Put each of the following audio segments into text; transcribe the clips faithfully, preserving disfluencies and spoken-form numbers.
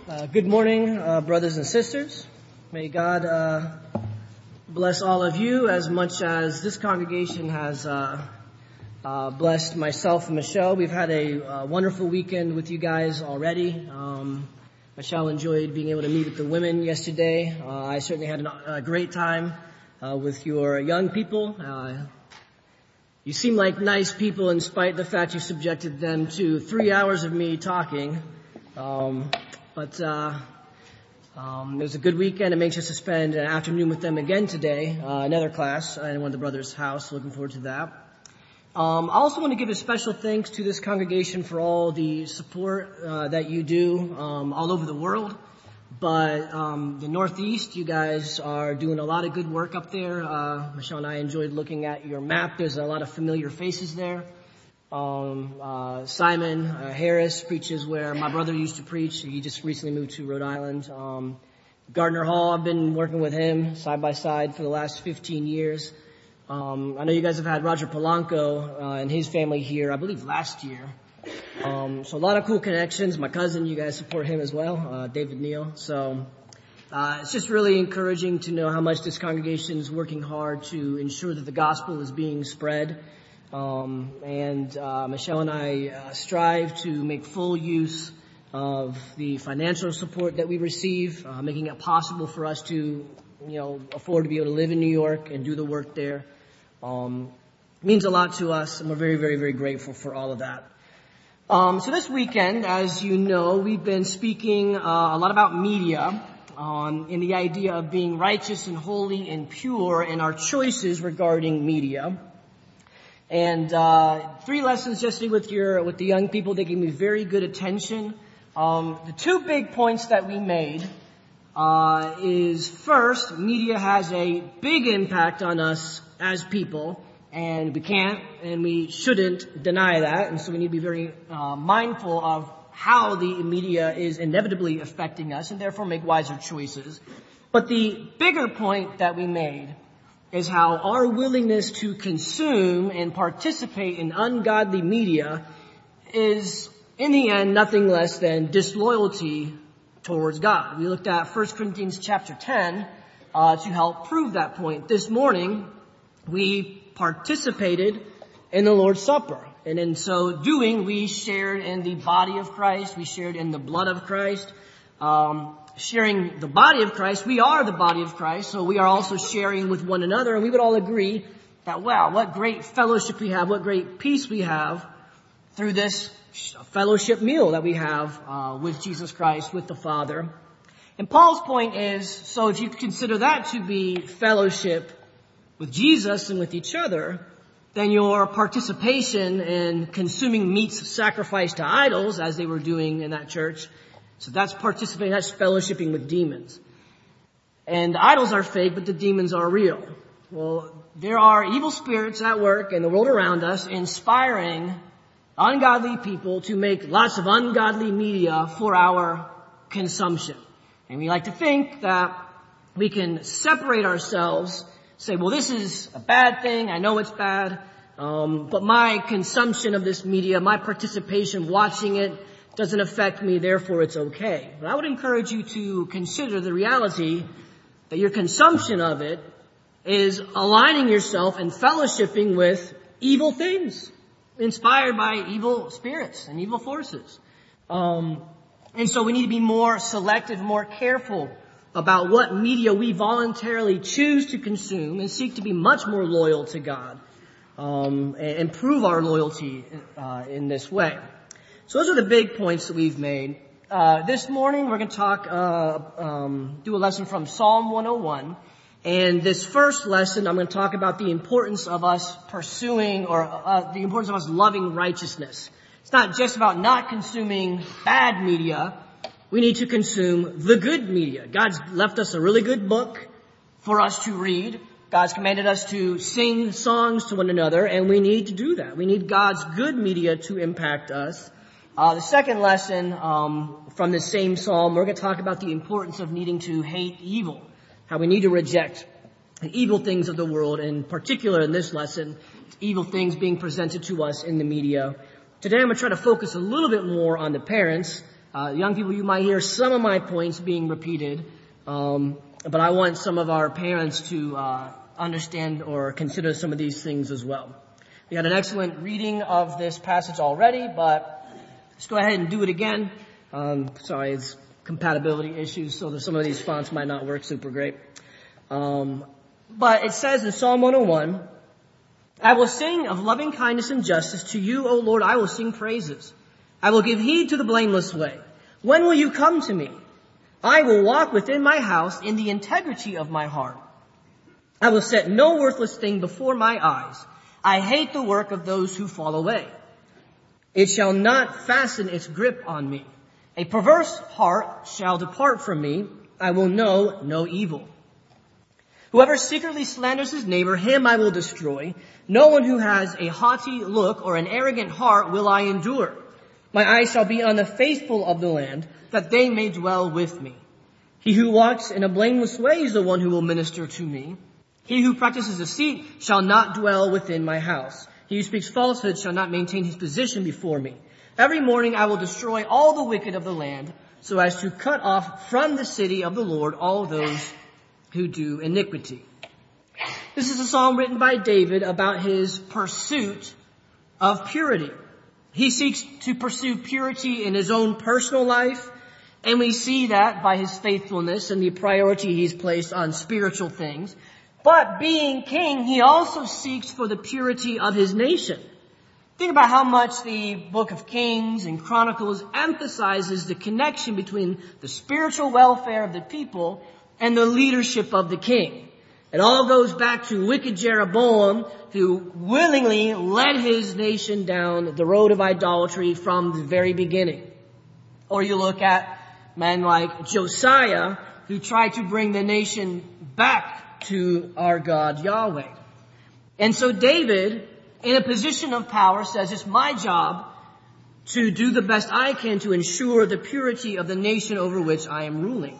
Uh, good morning, uh, brothers and sisters. May God uh, bless all of you as much as this congregation has uh, uh, blessed myself and Michelle. We've had a uh, wonderful weekend with you guys already. Um, Michelle enjoyed being able to meet with the women yesterday. Uh, I certainly had an, a great time uh, with your young people. Uh, you seem like nice people in spite of the fact you subjected them to three hours of me talking. Um, But uh, um, it was a good weekend. I'm anxious to spend an afternoon with them again today, uh, another class in one of the brothers' house. Looking forward to that. Um, I also want to give a special thanks to this congregation for all the support uh, that you do um, all over the world. But um, the Northeast, you guys are doing a lot of good work up there. Uh, Michelle and I enjoyed looking at your map. There's a lot of familiar faces there. Um, uh, Simon uh, Harris preaches where my brother used to preach. He just recently moved to Rhode Island. Um, Gardner Hall, I've been working with him side by side for the last fifteen years. Um, I know you guys have had Roger Polanco uh, and his family here, I believe last year. Um, so a lot of cool connections. My cousin, you guys support him as well, uh, David Neal. So uh, it's just really encouraging to know how much this congregation is working hard to ensure that the gospel is being spread. Um, and uh, Michelle and I uh, strive to make full use of the financial support that we receive, uh, making it possible for us to, you know, afford to be able to live in New York and do the work there. Um, it means a lot to us, and we're very, very, very grateful for all of that. Um, so this weekend, as you know, we've been speaking uh, a lot about media, um, and the idea of being righteous and holy and pure in our choices regarding media. And uh three lessons yesterday with your with the young people. They gave me very good attention. Um the two big points that we made uh is first, media has a big impact on us as people, and we can't and we shouldn't deny that. And so we need to be very uh mindful of how the media is inevitably affecting us, and therefore make wiser choices. But the bigger point that we made is how our willingness to consume and participate in ungodly media is, in the end, nothing less than disloyalty towards God. We looked at First Corinthians chapter ten uh, to help prove that point. This morning, we participated in the Lord's Supper. And in so doing, we shared in the body of Christ. We shared in the blood of Christ. Um, sharing the body of Christ, we are the body of Christ, so we are also sharing with one another, and we would all agree that, wow, what great fellowship we have, what great peace we have through this fellowship meal that we have uh, with Jesus Christ, with the Father. And Paul's point is, so if you consider that to be fellowship with Jesus and with each other, then your participation in consuming meats sacrificed to idols, as they were doing in that church, so that's participating, that's fellowshipping with demons. And idols are fake, but the demons are real. Well, there are evil spirits at work in the world around us, inspiring ungodly people to make lots of ungodly media for our consumption. And we like to think that we can separate ourselves, say, well, this is a bad thing, I know it's bad, um, but my consumption of this media, my participation watching it, doesn't affect me, therefore it's okay. But I would encourage you to consider the reality that your consumption of it is aligning yourself and fellowshipping with evil things, inspired by evil spirits and evil forces. Um, and so we need to be more selective, more careful about what media we voluntarily choose to consume, and seek to be much more loyal to God, um, and, and prove our loyalty uh, in this way. So those are the big points that we've made. Uh, this morning we're going to talk, uh, um, do a lesson from Psalm one oh one. And this first lesson, I'm going to talk about the importance of us pursuing, or uh, the importance of us loving righteousness. It's not just about not consuming bad media. We need to consume the good media. God's left us a really good book for us to read. God's commanded us to sing songs to one another, and we need to do that. We need God's good media to impact us. Uh, the second lesson um, from the same psalm, we're going to talk about the importance of needing to hate evil, how we need to reject the evil things of the world, and in particular in this lesson, evil things being presented to us in the media. Today I'm going to try to focus a little bit more on the parents, Uh, young people, you might hear some of my points being repeated, um, but I want some of our parents to uh, understand or consider some of these things as well. We had an excellent reading of this passage already, but let's go ahead and do it again. Um, sorry, it's compatibility issues, so some of these fonts might not work super great. Um, but it says in Psalm one oh one, I will sing of loving kindness and justice. To you, O Lord, I will sing praises. I will give heed to the blameless way. When will you come to me? I will walk within my house in the integrity of my heart. I will set no worthless thing before my eyes. I hate the work of those who fall away. It shall not fasten its grip on me. A perverse heart shall depart from me. I will know no evil. Whoever secretly slanders his neighbor, him I will destroy. No one who has a haughty look or an arrogant heart will I endure. My eyes shall be on the faithful of the land, that they may dwell with me. He who walks in a blameless way is the one who will minister to me. He who practices deceit shall not dwell within my house. He who speaks falsehood shall not maintain his position before me. Every morning I will destroy all the wicked of the land, so as to cut off from the city of the Lord all those who do iniquity. This is a psalm written by David about his pursuit of purity. He seeks to pursue purity in his own personal life, and we see that by his faithfulness and the priority he's placed on spiritual things. But being king, he also seeks for the purity of his nation. Think about how much the book of Kings and Chronicles emphasizes the connection between the spiritual welfare of the people and the leadership of the king. It all goes back to wicked Jeroboam, who willingly led his nation down the road of idolatry from the very beginning. Or you look at men like Josiah, who tried to bring the nation back to our God Yahweh. And so David, in a position of power, says, it's my job to do the best I can to ensure the purity of the nation over which I am ruling.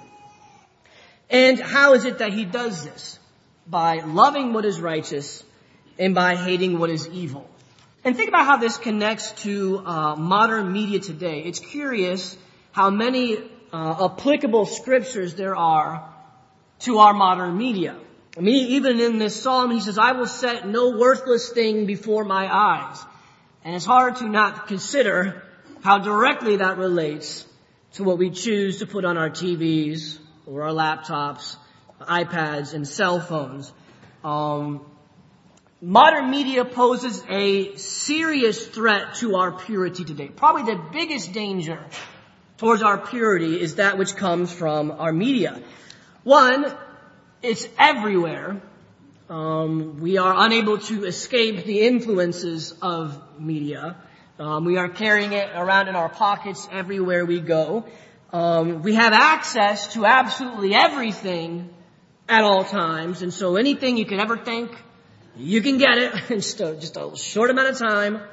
And how is it that he does this? By loving what is righteous and by hating what is evil. And think about how this connects to uh, modern media today. It's curious how many uh, applicable scriptures there are to our modern media. I mean, even in this psalm, he says, I will set no worthless thing before my eyes. And it's hard to not consider how directly that relates to what we choose to put on our T Vs or our laptops, iPads, and cell phones. Um, modern media poses a serious threat to our purity today. Probably the biggest danger towards our purity is that which comes from our media. One, it's everywhere. Um, we are unable to escape the influences of media. Um, we are carrying it around in our pockets everywhere we go. Um, we have access to absolutely everything at all times, and so anything you can ever think, you can get it in just a, just a short amount of time.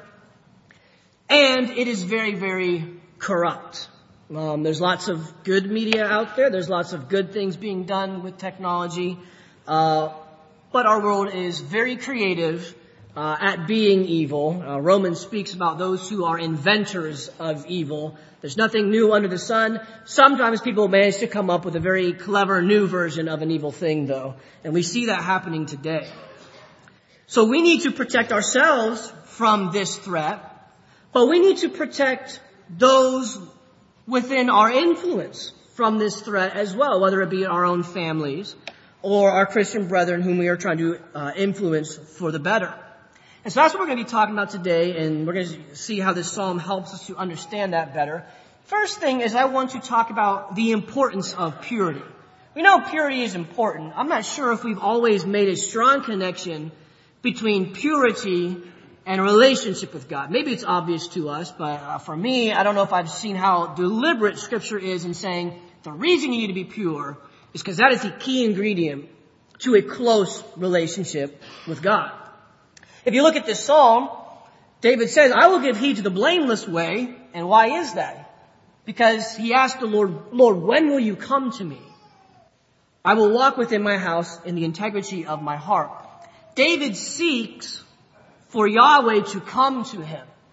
And it is very, very corrupt. Um, there's lots of good media out there. There's lots of good things being done with technology. Uh, but our world is very creative uh, at being evil. Uh, Romans speaks about those who are inventors of evil. There's nothing new under the sun. Sometimes people manage to come up with a very clever new version of an evil thing, though. And we see that happening today. So we need to protect ourselves from this threat, but we need to protect those within our influence from this threat as well, whether it be our own families or our Christian brethren whom we are trying to uh, influence for the better. And so that's what we're going to be talking about today, and we're going to see how this psalm helps us to understand that better. First thing is I want to talk about the importance of purity. We know purity is important. I'm not sure if we've always made a strong connection between purity and relationship with God. Maybe it's obvious to us, but uh, for me, I don't know if I've seen how deliberate Scripture is in saying the reason you need to be pure is because that is the key ingredient to a close relationship with God. If you look at this psalm, David says, I will give heed to the blameless way. And why is that? Because he asked the Lord, Lord, when will you come to me? I will walk within my house in the integrity of my heart. David seeks for Yahweh to come to him.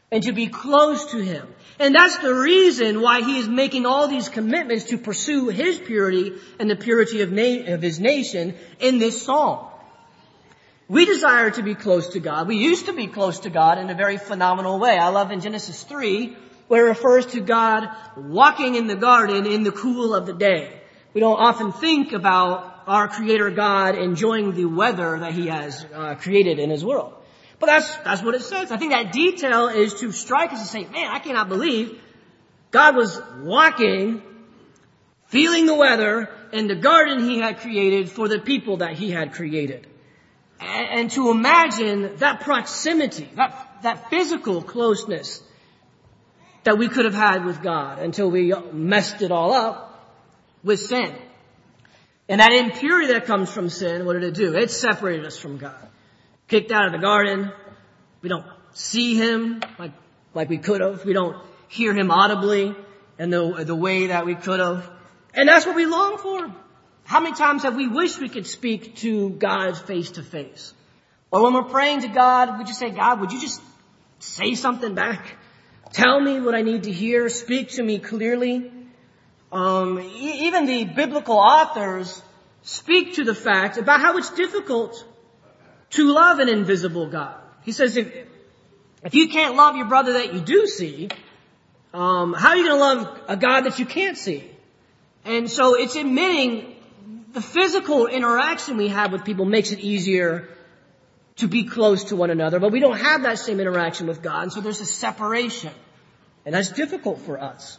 and to be close to him. And that's the reason why he is making all these commitments to pursue his purity and the purity of, na- of his nation in this psalm. We desire to be close to God. We used to be close to God in a very phenomenal way. I love in Genesis three, where it refers to God walking in the garden in the cool of the day. We don't often think about our Creator God enjoying the weather that he has uh, created in his world. But that's, that's what it says. I think that detail is to strike us and say, man, I cannot believe God was walking, feeling the weather in the garden he had created for the people that he had created. And, and to imagine that proximity, that, that physical closeness that we could have had with God until we messed it all up with sin. And that impurity that comes from sin, what did it do? It separated us from God. Kicked out of the garden. We don't see him like, like we could have. We don't hear him audibly in the, the way that we could have. And that's what we long for. How many times have we wished we could speak to God face to face? Or when we're praying to God, we just say, God, would you just say something back? Tell me what I need to hear. Speak to me clearly. Um, e- even the biblical authors speak to the fact about how it's difficult to love an invisible God. He says, if, if you can't love your brother that you do see, um, how are you going to love a God that you can't see? And so it's admitting the physical interaction we have with people makes it easier to be close to one another, but we don't have that same interaction with God, and so there's a separation. And that's difficult for us.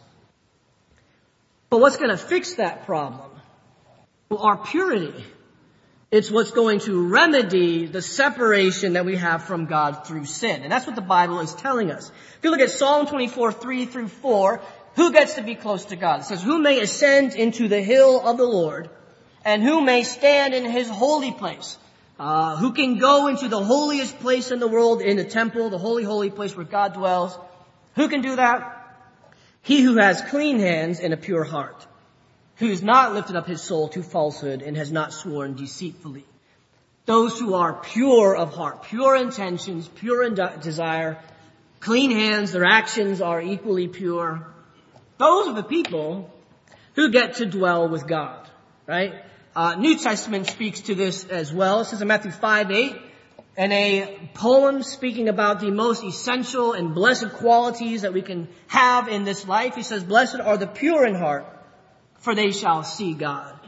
But what's going to fix that problem? Well, our purity. It's what's going to remedy the separation that we have from God through sin. And that's what the Bible is telling us. If you look at Psalm twenty-four, three through four, who gets to be close to God? It says, who may ascend into the hill of the Lord, and who may stand in his holy place? Uh, who can go into the holiest place in the world, in the temple, the holy, holy place where God dwells? Who can do that? He who has clean hands and a pure heart, who has not lifted up his soul to falsehood and has not sworn deceitfully. Those who are pure of heart, pure intentions, pure in de- desire, clean hands, their actions are equally pure. Those are the people who get to dwell with God, right? Uh, New Testament speaks to this as well. It says in Matthew five, eight, in a poem speaking about the most essential and blessed qualities that we can have in this life. He says, blessed are the pure in heart, for they shall see God.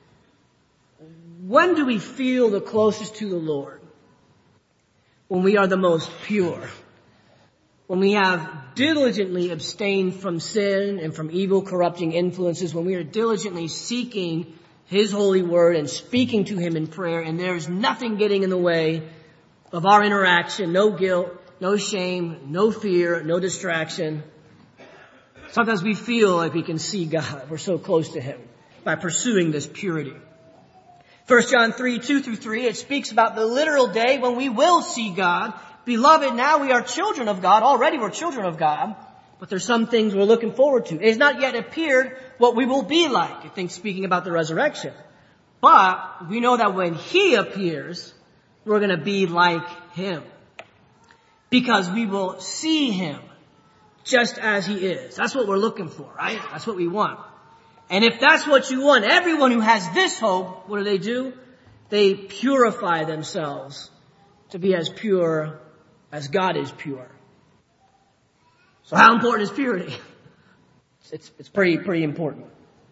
When do we feel the closest to the Lord? When we are the most pure. When we have diligently abstained from sin and from evil, corrupting influences. When we are diligently seeking His holy word and speaking to Him in prayer, and there's nothing getting in the way of our interaction. No guilt, no shame, no fear, no distraction. Sometimes we feel like we can see God. We're so close to Him by pursuing this purity. First John three, two through three, it speaks about the literal day when we will see God. Beloved, now we are children of God. Already we're children of God. But there's some things we're looking forward to. It has not yet appeared what we will be like. I think speaking about the resurrection. But we know that when He appears, we're going to be like Him. Because we will see Him just as He is. That's what we're looking for, right? That's what we want. And if that's what you want, everyone who has this hope, what do they do? They purify themselves to be as pure as God is pure. So how important is purity? It's, it's pretty, pretty important.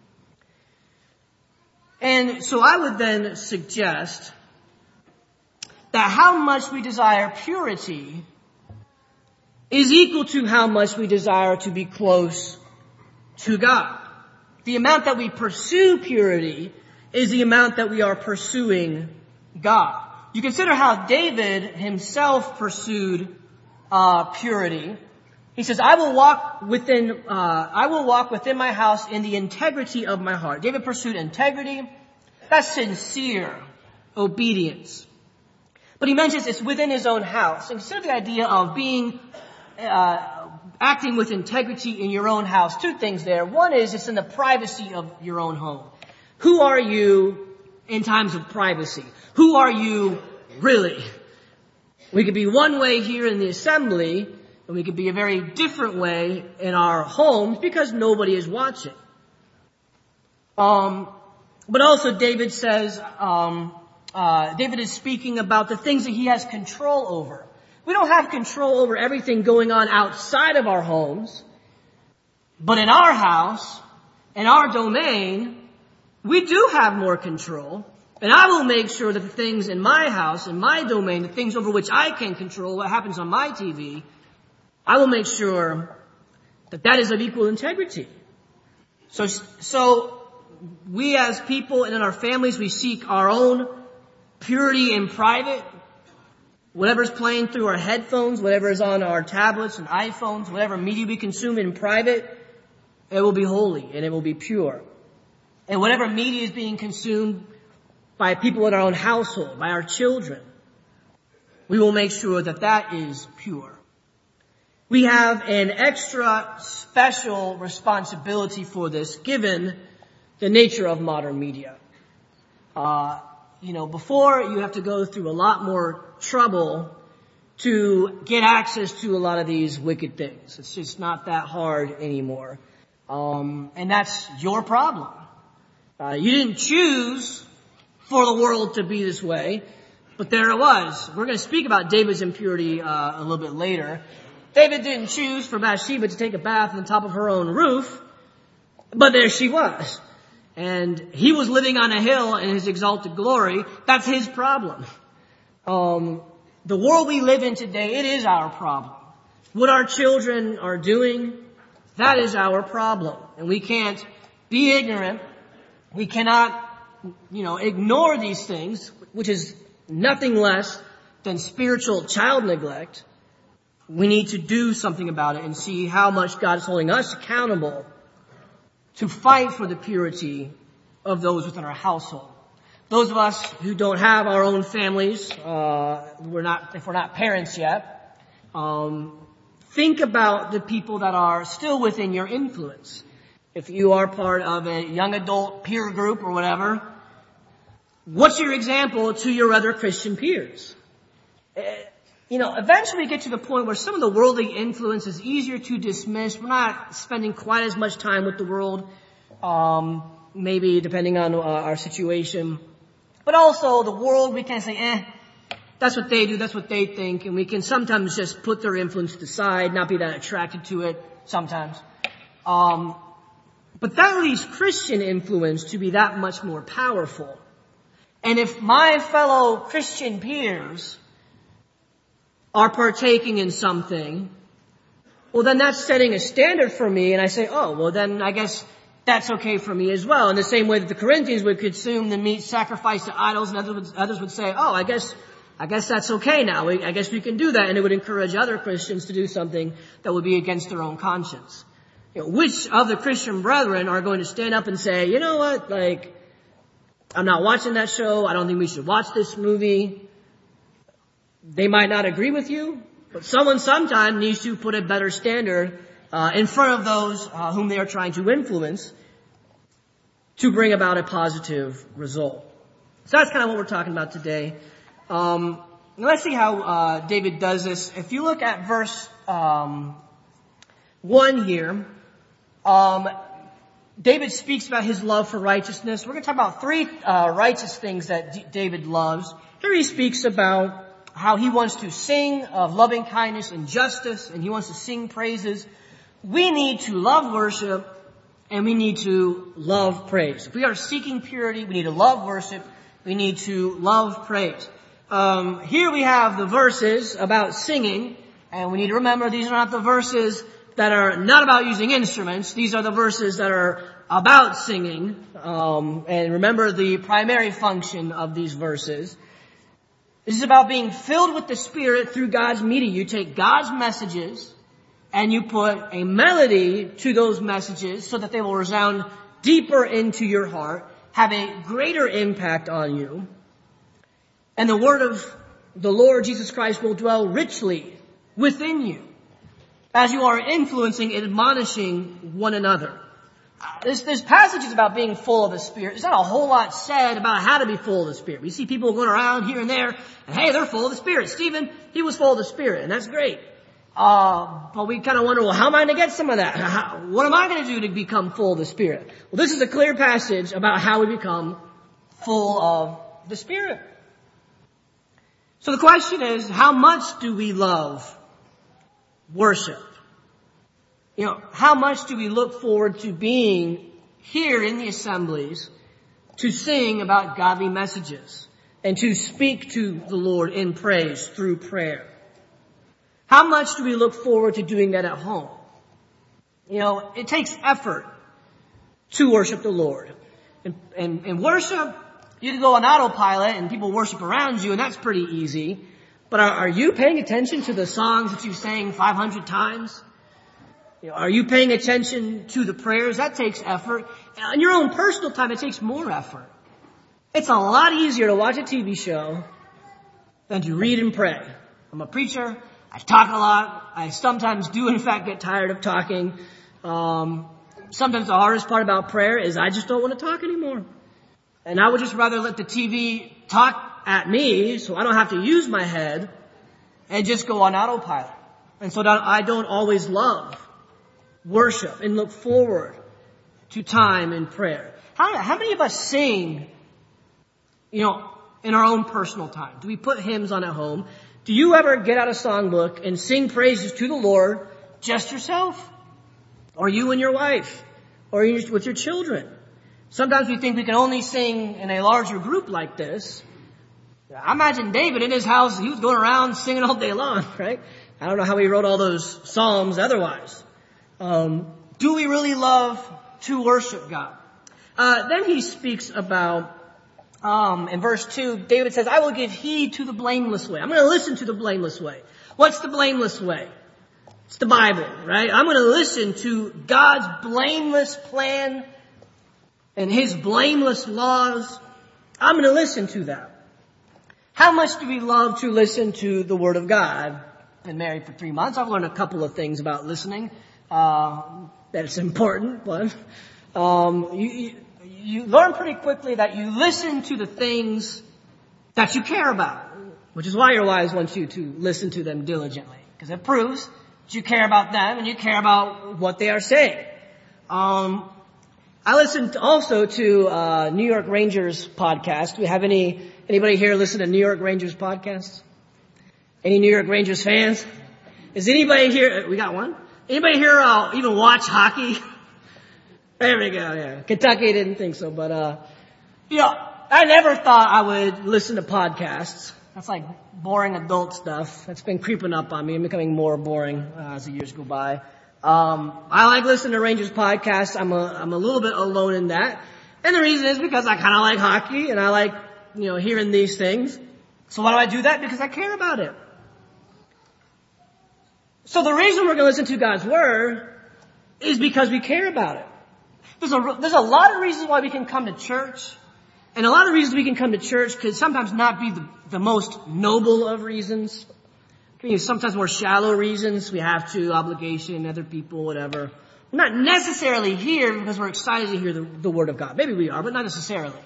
And so I would then suggest that how much we desire purity is equal to how much we desire to be close to God. The amount that we pursue purity is the amount that we are pursuing God. You consider how David himself pursued uh, purity. He says, I will walk within, uh, I will walk within my house in the integrity of my heart. David pursued integrity. That's sincere obedience. But he mentions it's within his own house. And consider the idea of being, uh, acting with integrity in your own house. Two things there. One is it's in the privacy of your own home. Who are you in times of privacy? Who are you really? We could be one way here in the assembly, And we could be a very different way in our homes because nobody is watching. Um, but also David says, um, uh, David is speaking about the things that he has control over. We don't have control over everything going on outside of our homes, but in our house, in our domain, we do have more control. And I will make sure that the things in my house, in my domain, the things over which I can control, what happens on my T V, I will make sure that that is of equal integrity. So, so we as people and in our families, we seek our own purity in private. Whatever's playing through our headphones, whatever is on our tablets and iPhones, whatever media we consume in private, it will be holy and it will be pure. And whatever media is being consumed by people in our own household, by our children, we will make sure that that is pure. We have an extra special responsibility for this given the nature of modern media. Uh, you know, before you have to go through a lot more trouble to get access to a lot of these wicked things. It's just not that hard anymore. Um, and that's your problem. Uh, you didn't choose for the world to be this way, but there it was. We're going to speak about David's impurity uh, a little bit later. David didn't choose for Bathsheba to take a bath on the top of her own roof, but there she was. And he was living on a hill in his exalted glory. That's his problem. Um, the world we live in today, it is our problem. What our children are doing, that is our problem. And we can't be ignorant. We cannot, you know, ignore these things, which is nothing less than spiritual child neglect. We need to do something about it and see how much God is holding us accountable to fight for the purity of those within our household. Those of us who don't have our own families, uh, we're not, if we're not parents yet, um, think about the people that are still within your influence. If you are part of a young adult peer group or whatever, what's your example to your other Christian peers? Uh, You know, eventually we get to the point where some of the worldly influence is easier to dismiss. We're not spending quite as much time with the world, um, maybe depending on uh, our situation. But also the world, we can say, eh, that's what they do, that's what they think. And we can sometimes just put their influence to the side, not be that attracted to it sometimes. Um, but that leaves Christian influence to be that much more powerful. And if my fellow Christian peers are partaking in something, well, then that's setting a standard for me, and I say, oh, well, then I guess that's okay for me as well. In the same way that the Corinthians would consume the meat sacrificed to idols, and others would, others would say, oh, I guess, I guess that's okay now. I guess we can do that, and it would encourage other Christians to do something that would be against their own conscience. You know, which of the Christian brethren are going to stand up and say, you know what, like, I'm not watching that show. I don't think we should watch this movie. They might not agree with you, but someone sometime needs to put a better standard uh, in front of those uh, whom they are trying to influence to bring about a positive result. So that's kind of what we're talking about today. Um, let's see how uh, David does this. If you look at verse um, one here, um, David speaks about his love for righteousness. We're going to talk about three uh, righteous things that D- David loves. Here he speaks about how he wants to sing of loving kindness and justice, and he wants to sing praises. We need to love worship, and we need to love praise. If we are seeking purity, we need to love worship, we need to love praise. Um, here we have the verses about singing, and we need to remember these are not the verses that are not about using instruments. These are the verses that are about singing. Um, and remember the primary function of these verses. This is about being filled with the Spirit through God's media. You take God's messages and you put a melody to those messages so that they will resound deeper into your heart, have a greater impact on you. And the word of the Lord Jesus Christ will dwell richly within you as you are influencing and admonishing one another. This, this passage is about being full of the Spirit. There's not a whole lot said about how to be full of the Spirit. We see people going around here and there, and hey, they're full of the Spirit. Stephen, he was full of the Spirit, and that's great. Uh, but we kind of wonder, well, how am I going to get some of that? How, what am I going to do to become full of the Spirit? Well, this is a clear passage about how we become full of the Spirit. So the question is, how much do we love worship? You know, how much do we look forward to being here in the assemblies to sing about godly messages and to speak to the Lord in praise through prayer? How much do we look forward to doing that at home? You know, it takes effort to worship the Lord. And, and, and worship, you can go on autopilot and people worship around you, and that's pretty easy. But are, are you paying attention to the songs that you sang five hundred times? You know, are you paying attention to the prayers? That takes effort. And in your own personal time, it takes more effort. It's a lot easier to watch a T V show than to read and pray. I'm a preacher. I talk a lot. I sometimes do, in fact, get tired of talking. Um, sometimes the hardest part about prayer is I just don't want to talk anymore. And I would just rather let the T V talk at me so I don't have to use my head and just go on autopilot. And so that I don't always love worship and look forward to time in prayer. How, how many of us sing, you know, in our own personal time? Do we put hymns on at home? Do you ever get out a songbook and sing praises to the Lord just yourself? Or you and your wife? Or you with your children? Sometimes we think we can only sing in a larger group like this. I imagine David in his house, he was going around singing all day long, right? I don't know how he wrote all those psalms otherwise. Um, do we really love to worship God? Uh, then he speaks about Um, in verse two, David says, I will give heed to the blameless way. I'm going to listen to the blameless way. What's the blameless way? It's the Bible, right? I'm going to listen to God's blameless plan and his blameless laws. I'm going to listen to that. How much do we love to listen to the Word of God? I've been married for three months. I've learned a couple of things about listening. Uh, that it's important, but um, you, you You learn pretty quickly that you listen to the things that you care about, which is why your wives want you to listen to them diligently, because it proves that you care about them and you care about what they are saying. Um, I listened also to uh, New York Rangers podcast. Do we have any anybody here listen to New York Rangers podcasts? Any New York Rangers fans? Is anybody here? We got one. Anybody here uh, even watch hockey? There we go, yeah. Kentucky didn't think so, but, uh, you know, I never thought I would listen to podcasts. That's like boring adult stuff. That's been creeping up on me and becoming more boring uh, as the years go by. Um, I like listening to Rangers podcasts. I'm a, I'm a little bit alone in that. And the reason is because I kind of like hockey and I like, you know, hearing these things. So why do I do that? Because I care about it. So the reason we're going to listen to God's Word is because we care about it. There's a, there's a lot of reasons why we can come to church. And a lot of reasons we can come to church could sometimes not be the, the most noble of reasons. Can be sometimes more shallow reasons. We have to, obligation, other people, whatever. We're not necessarily here because we're excited to hear the, the Word of God. Maybe we are, but not necessarily.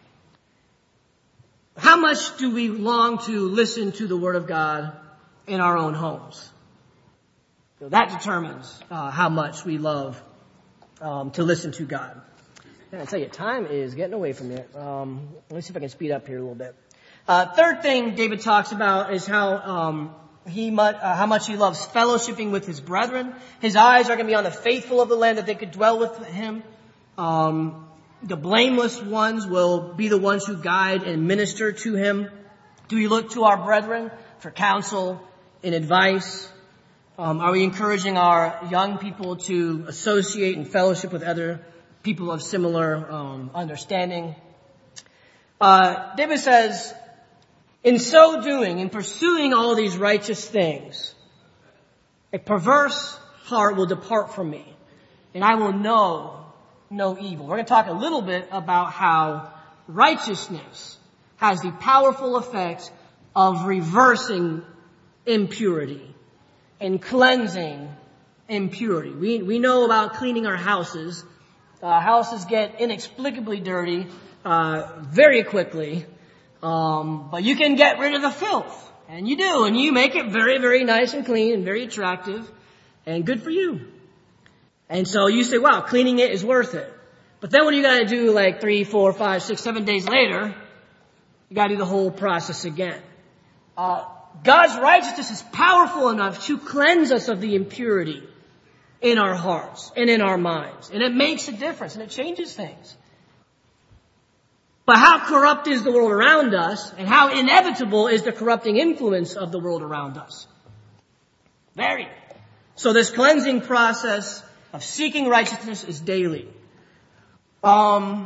How much do we long to listen to the Word of God in our own homes? So that determines uh, how much we love Um, to listen to God. And I tell you, time is getting away from you. Um, let me see if I can speed up here a little bit. Uh, third thing David talks about is how um, he mu- uh, how much he loves fellowshipping with his brethren. His eyes are going to be on the faithful of the land that they could dwell with him. Um, the blameless ones will be the ones who guide and minister to him. Do we look to our brethren for counsel and advice? Um, are we encouraging our young people to associate and fellowship with other people of similar um, understanding? Uh, David says, in so doing, in pursuing all these righteous things, a perverse heart will depart from me, and I will know no evil. We're going to talk a little bit about how righteousness has the powerful effect of reversing impurity and cleansing impurity. We we know about cleaning our houses. Uh, houses get inexplicably dirty uh, very quickly, um, but you can get rid of the filth, And you do, and you make it very, very nice and clean and very attractive and good for you. And so you say, wow, cleaning it is worth it. But then what do you got to do like three, four, five, six, seven days later? You got to do the whole process again. Uh, God's righteousness is powerful enough to cleanse us of the impurity in our hearts and in our minds. And it makes a difference and it changes things. But how corrupt is the world around us, and how inevitable is the corrupting influence of the world around us? Very. So this cleansing process of seeking righteousness is daily. Um,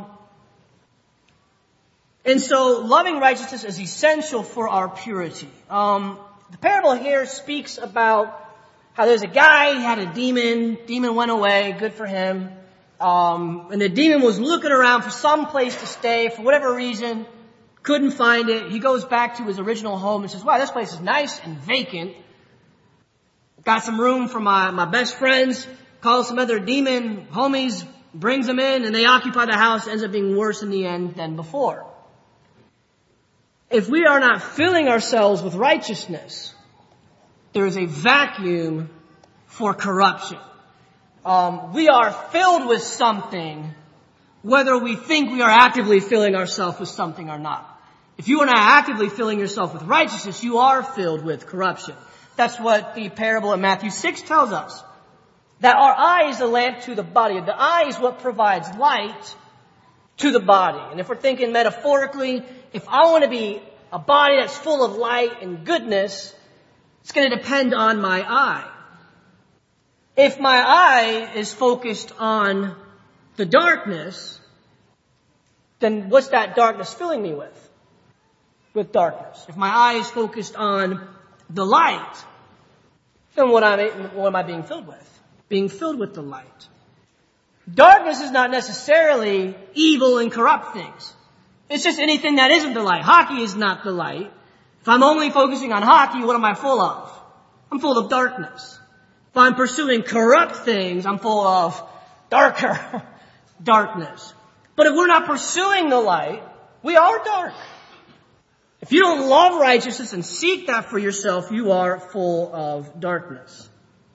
and so loving righteousness is essential for our purity. Um, the parable here speaks about how there's a guy, he had a demon, demon went away, good for him. Um, and the demon was looking around for some place to stay for whatever reason, couldn't find it. He goes back to his original home and says, wow, this place is nice and vacant. Got some room for my, my best friends, calls some other demon homies, brings them in, and they occupy the house. Ends up being worse in the end than before. If we are not filling ourselves with righteousness, there is a vacuum for corruption. Um, we are filled with something, whether we think we are actively filling ourselves with something or not. If you are not actively filling yourself with righteousness, you are filled with corruption. That's what the parable in Matthew six tells us. That our eye is a lamp to the body. The eye is what provides light to the body. And if we're thinking metaphorically, if I want to be a body that's full of light and goodness, it's going to depend on my eye. If my eye is focused on the darkness, then what's that darkness filling me with? With darkness. If my eye is focused on the light, then what am I, what am I being filled with? Being filled with the light. Darkness is not necessarily evil and corrupt things. It's just anything that isn't the light. Hockey is not the light. If I'm only focusing on hockey, what am I full of? I'm full of darkness. If I'm pursuing corrupt things, I'm full of darker darkness. But if we're not pursuing the light, we are dark. If you don't love righteousness and seek that for yourself, you are full of darkness.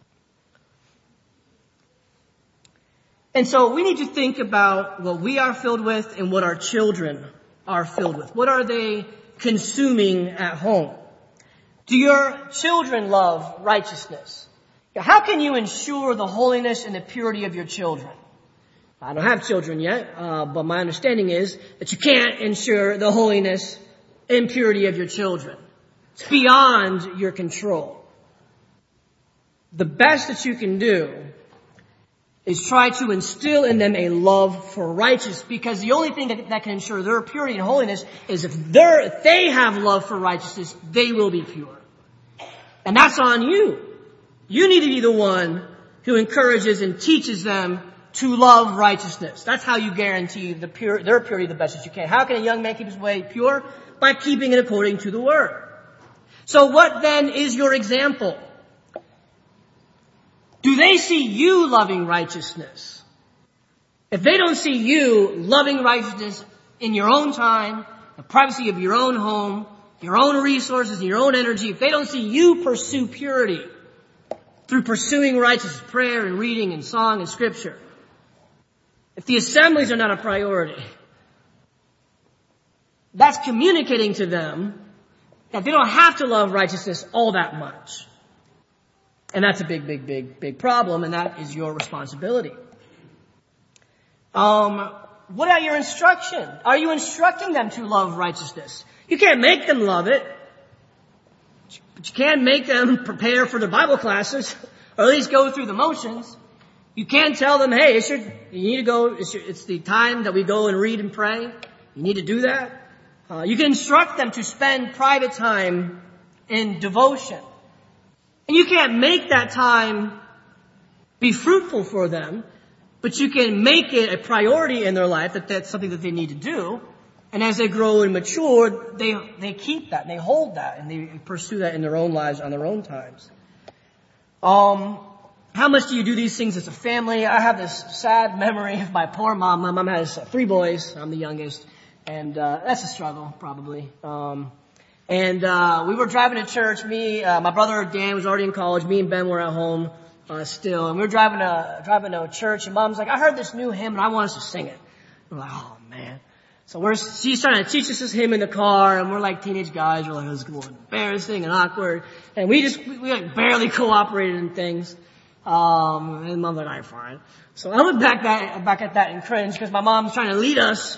And so we need to think about what we are filled with and what our children are filled with. What are they consuming at home? Do your children love righteousness? How can you ensure the holiness and the purity of your children? I don't have children yet, uh, but my understanding is that you can't ensure the holiness and purity of your children. It's beyond your control. The best that you can do is try to instill in them a love for righteousness, because the only thing that, that can ensure their purity and holiness is if, they're, if they have love for righteousness, they will be pure. And that's on you. You need to be the one who encourages and teaches them to love righteousness. That's how you guarantee the pure, their purity the best that you can. How can a young man keep his way pure? By keeping it according to the Word. So what then is your example? Do they see you loving righteousness? If they don't see you loving righteousness in your own time, the privacy of your own home, your own resources, and your own energy, if they don't see you pursue purity through pursuing righteousness, prayer and reading and song and scripture, if the assemblies are not a priority, that's communicating to them that they don't have to love righteousness all that much. And that's a big, big, big, big problem, and that is your responsibility. Um, what about your instruction? Are you instructing them to love righteousness? You can't make them love it, but you can make them prepare for their Bible classes, or at least go through the motions. You can't tell them, hey, it's your, you need to go, it's, your, it's the time that we go and read and pray. You need to do that. Uh, you can instruct them to spend private time in devotion. And you can't make that time be fruitful for them, but you can make it a priority in their life that that's something that they need to do. And as they grow and mature, they, they keep that, and they hold that, and they pursue that in their own lives on their own times. Um, how much do you do these things as a family? I have this sad memory of my poor mom. My mom has three boys. I'm the youngest. And uh, that's a struggle, probably. Um, And uh we were driving to church. Me, uh, my brother Dan was already in college. Me and Ben were at home uh, still. And we were driving to, driving to church. And Mom's like, I heard this new hymn and I want us to sing it. We're like, oh, man. So we're, she's trying to teach us this hymn in the car, and we're like teenage guys. We're like, this is embarrassing and awkward. And we just, we, we like barely cooperated in things. Um, and Mom's like, all right, fine. So I look back that, back at that and cringe because my mom's trying to lead us,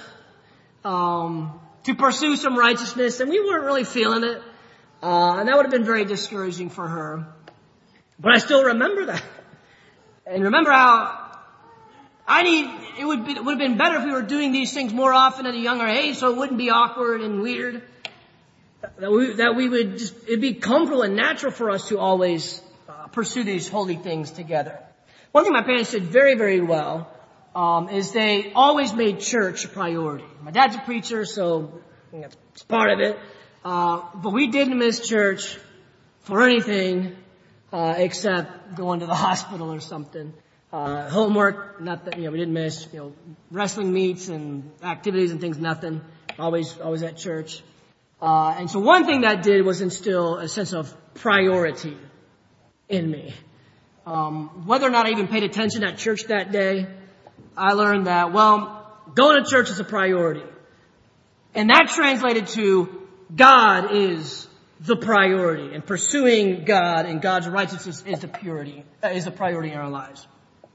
um, to pursue some righteousness, and we weren't really feeling it. Uh, and that would have been very discouraging for her. But I still remember that. And remember how I need, it would, be, it would have been better if we were doing these things more often at a younger age so it wouldn't be awkward and weird. That we, that we would just, it'd be comfortable and natural for us to always uh, pursue these holy things together. One thing my parents did very, very well, um, is they always made church a priority. My dad's a preacher, so that's part of it. Uh, but we didn't miss church for anything, uh, except going to the hospital or something. Uh, homework, not that, you know, we didn't miss, you know, wrestling meets and activities and things, nothing. Always, always at church. Uh, and so one thing that did was instill a sense of priority in me. Um, whether or not I even paid attention at church that day, I learned that, well, going to church is a priority. And that translated to God is the priority, and pursuing God and God's righteousness is the purity, uh, is the priority in our lives.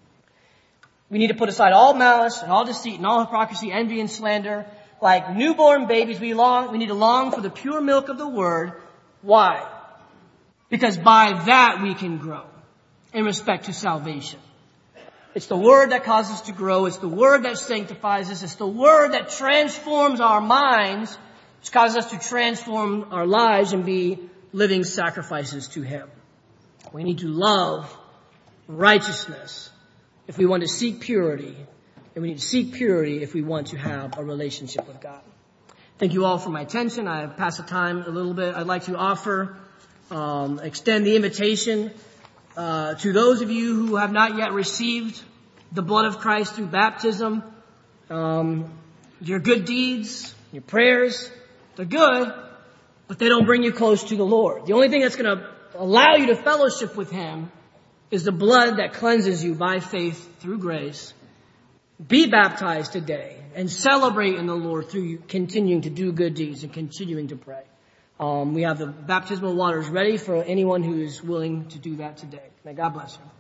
We need to put aside all malice and all deceit and all hypocrisy, envy and slander. Like newborn babies, we long, we need to long for the pure milk of the word. Why? Because by that we can grow in respect to salvation. It's the word that causes us to grow. It's the word that sanctifies us. It's the word that transforms our minds, which causes us to transform our lives and be living sacrifices to Him. We need to love righteousness if we want to seek purity, and we need to seek purity if we want to have a relationship with God. Thank you all for my attention. I have passed the time a little bit. I'd like to offer, um, extend the invitation uh, to those of you who have not yet received the blood of Christ through baptism. Um, your good deeds, your prayers, they're good, but they don't bring you close to the Lord. The only thing that's going to allow you to fellowship with Him is the blood that cleanses you by faith through grace. Be baptized today and celebrate in the Lord through continuing to do good deeds and continuing to pray. Um, we have the baptismal waters ready for anyone who is willing to do that today. May God bless you.